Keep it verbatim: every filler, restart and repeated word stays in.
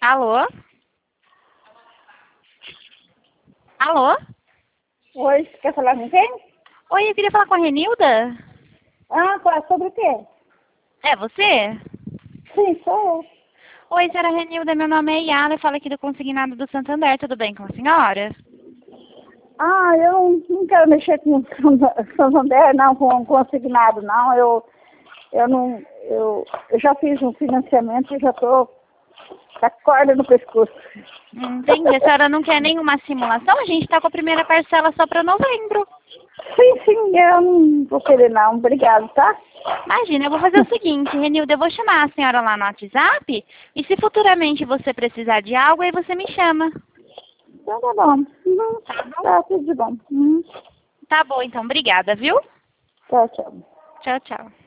Alô? Alô? Oi, você quer falar com quem? Oi, eu queria falar com a Renilda. Ah, qual- sobre o quê? É você? Sim, sou eu. Oi, senhora Renilda, meu nome é Iara, eu falo aqui do Consignado do Santander, tudo bem com a senhora? Ah, eu não quero mexer com Santander, não, com consignado, não. Eu, eu não, eu, eu já fiz um financiamento e já estou com a corda no pescoço. Entendi, a senhora não quer nenhuma simulação? A gente está com a primeira parcela só para novembro. Sim, sim, eu não vou querer não, obrigado, tá? Imagina, eu vou fazer o seguinte, Renilda, eu vou chamar a senhora lá no WhatsApp e se futuramente você precisar de algo, aí você me chama. Então tá bom. Uhum. Tá bom? Tá, tudo de bom. Uhum. Tá bom, então, obrigada, viu? Tchau, tchau. Tchau, tchau.